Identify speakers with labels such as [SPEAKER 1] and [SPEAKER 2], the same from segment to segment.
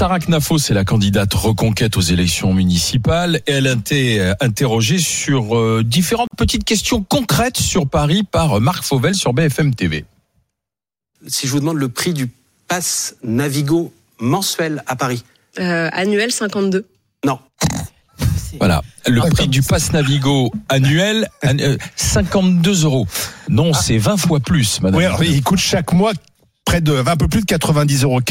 [SPEAKER 1] Starac Nafo, c'est la candidate Reconquête aux élections municipales. Et elle a été interrogée sur différentes petites questions concrètes sur Paris par Marc Fauvel sur BFM TV.
[SPEAKER 2] Si je vous demande le prix du pass Navigo mensuel à Paris.
[SPEAKER 3] Annuel 52.
[SPEAKER 2] Non.
[SPEAKER 1] Voilà, le prix du pass Navigo annuel, 52 €. Non, c'est 20 fois plus, madame.
[SPEAKER 4] Oui, alors, il coûte chaque mois un peu plus de 90 €,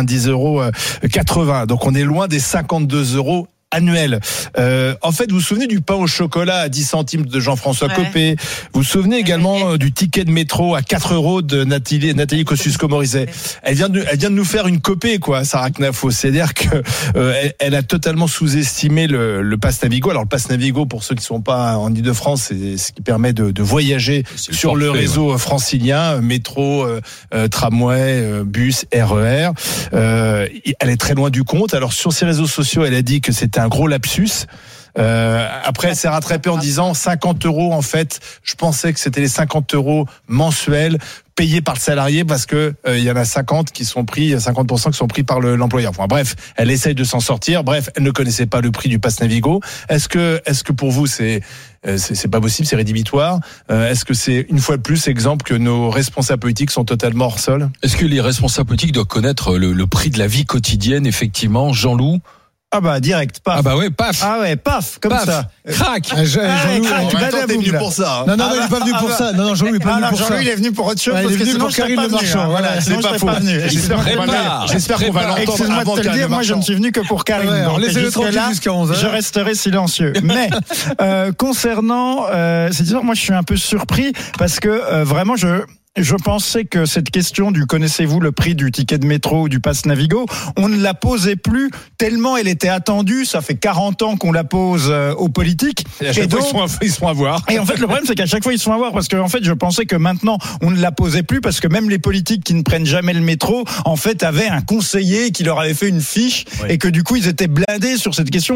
[SPEAKER 4] 80. Donc on est loin des 52 € annuel. En fait, vous vous souvenez du pain au chocolat à 10 centimes de Jean-François Copé. Vous vous souvenez également du ticket de métro à 4 € de Nathalie Kosciusko-Morizet. Elle vient de nous faire une copée, quoi, Starac Nafo. C'est-à-dire que elle a totalement sous-estimé le pass Navigo. Alors le pass Navigo, pour ceux qui ne sont pas en Ile-de-France, c'est ce qui permet de voyager sur le réseau francilien, métro, tramway, bus, RER. Elle est très loin du compte. Alors sur ses réseaux sociaux, elle a dit que c'était un gros lapsus. Après, elle s'est rattrapée en disant 50 € en fait. Je pensais que c'était les 50 € mensuels payés par le salarié parce que il y en a 50% qui sont pris par l'employeur. Enfin, bref, elle essaye de s'en sortir. Bref, elle ne connaissait pas le prix du pass Navigo. Est-ce que pour vous c'est pas possible, c'est rédhibitoire? Est-ce que c'est une fois de plus exemple que nos responsables politiques sont totalement hors sol?
[SPEAKER 1] Est-ce que les responsables politiques doivent connaître le prix de la vie quotidienne, effectivement, Jean-Loup?
[SPEAKER 4] Ah bah direct, paf.
[SPEAKER 1] Ah bah ouais, paf.
[SPEAKER 4] Ah ouais, paf, comme
[SPEAKER 1] paf.
[SPEAKER 4] Ça.
[SPEAKER 1] Crac.
[SPEAKER 4] Jean-Loup,
[SPEAKER 5] t'es venu pour ça.
[SPEAKER 4] Non, il est pas venu pour ça. Non, Jean-Loup, il est pas venu pour ça.
[SPEAKER 5] Jean-Loup, il est venu pour autre chose.
[SPEAKER 4] Il est venu pour Karine Le Marchand. Voilà,
[SPEAKER 5] c'est pas faux.
[SPEAKER 4] J'espère qu'on va l'entendre.
[SPEAKER 5] Excuse-moi de te le dire, moi je ne suis venu que pour Karine.
[SPEAKER 4] Alors laissez-le tranquille jusqu'à 11h.
[SPEAKER 5] Je resterai silencieux. Mais concernant, c'est-à-dire moi je suis un peu surpris parce que vraiment je pensais que cette question du connaissez-vous le prix du ticket de métro ou du pass Navigo, on ne la posait plus tellement elle était attendue. Ça fait 40 ans qu'on la pose aux politiques.
[SPEAKER 4] Et à chaque fois, ils se font avoir.
[SPEAKER 5] Et en fait, le problème, c'est qu'à chaque fois, ils se font avoir parce que, en fait, je pensais que maintenant, on ne la posait plus parce que même les politiques qui ne prennent jamais le métro, en fait, avaient un conseiller qui leur avait fait une fiche et que du coup, ils étaient blindés sur cette question.